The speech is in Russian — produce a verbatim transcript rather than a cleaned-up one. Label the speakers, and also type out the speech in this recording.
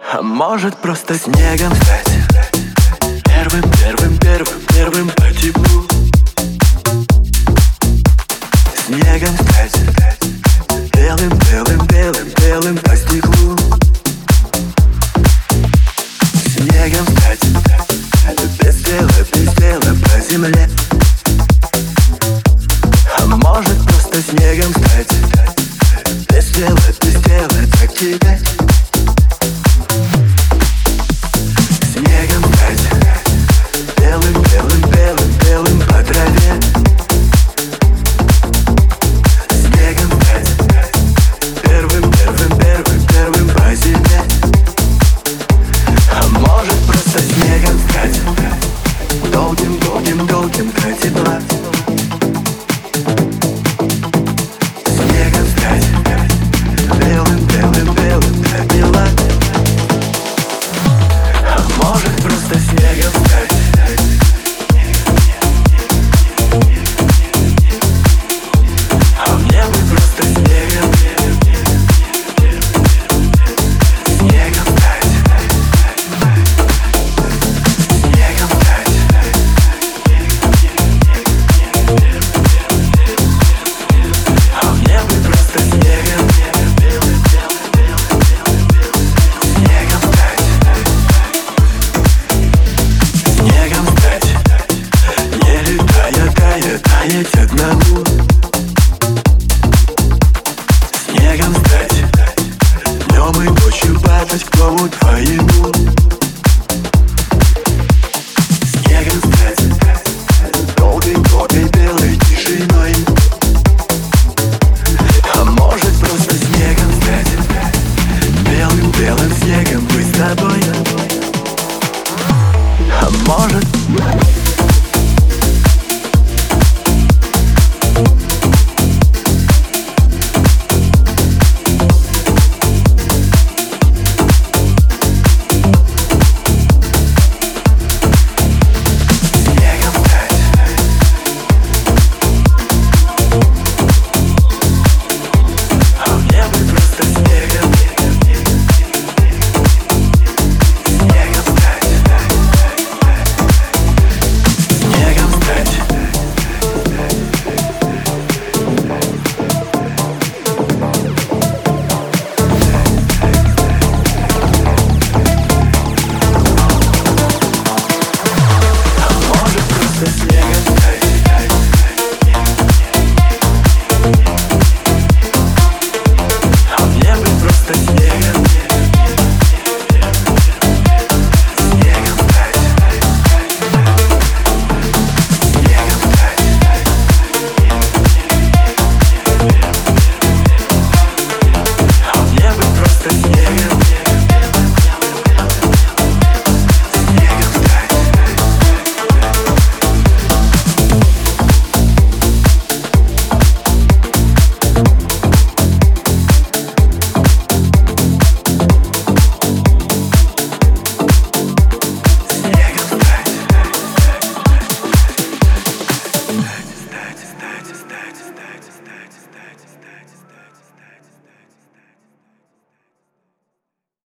Speaker 1: А может просто снегом стать. Первым, первым, первым, первым по теплу. Снегом стать. Белым, белым, белым, белым по стеклу. Снегом стать. Без дела, без дела по земле. А может просто снегом стать. Без дела, без дела так тебе. Снегом стать. Белым, белым, белым, белым по траве. Снегом стать. Первым, первым, первым, первым по земле. А может просто снегом стать. Долгим, долгим, долгим до тепла. Снегом стать. Белым, белым, белым до бела. А может просто снегом стать. А мне бы просто снегом. Снегом стать. Снегом стать. А мне бы просто снегом. Снегом стать. Снегом стать. Не летая, тая, таять одному. Снегом стать. Днем и ночью падать к дому твоему.